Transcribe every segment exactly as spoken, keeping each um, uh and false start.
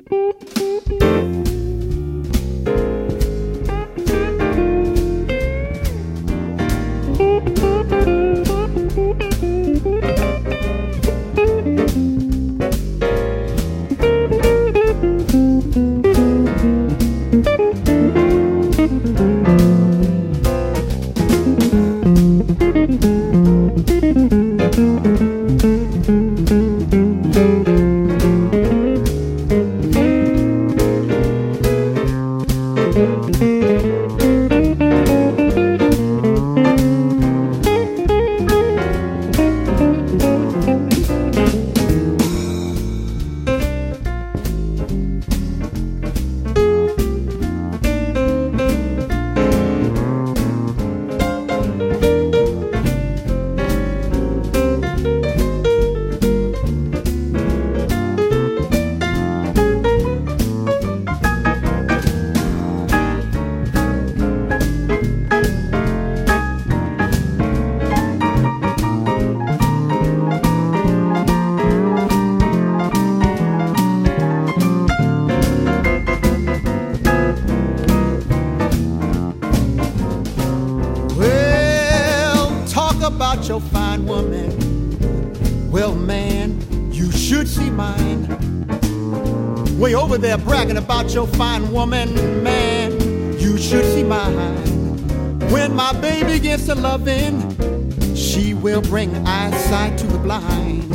About your fine woman, well, man, you should see mine. Way over there bragging about your fine woman, man, you should see mine. When my baby gets to loving, she will bring eyesight to the blind.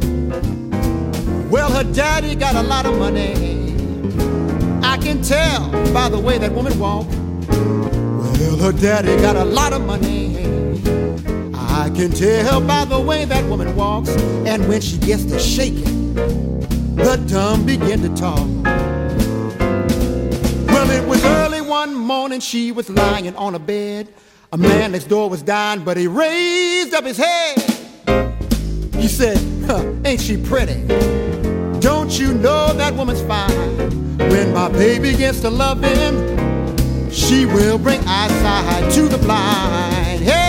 Well, her daddy got a lot of money, I can tell by the way that woman walk. Well, her daddy got a lot of money, I can tell by the way that woman walks. And when she gets to shaking, the dumb begin to talk. Well, it was early one morning, she was lying on a bed. A man next door was dying, but he raised up his head. He said, huh, ain't she pretty? Don't you know that woman's fine? When my baby gets to loving, she will bring eyesight to the blind. Hey!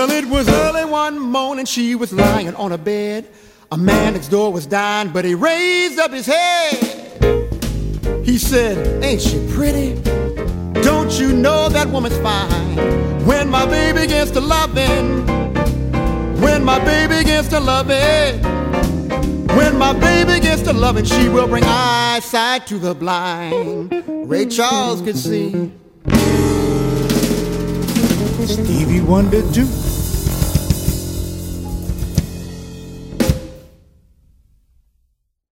Well, it was early one morning, she was lying on a bed. A man next door was dying, but he raised up his head. He said, ain't she pretty? Don't you know that woman's fine? When my baby gets to loving, when my baby gets to loving, when my baby gets to loving, she will bring eyesight to the blind. Ray Charles could see, Stevie Wonder too.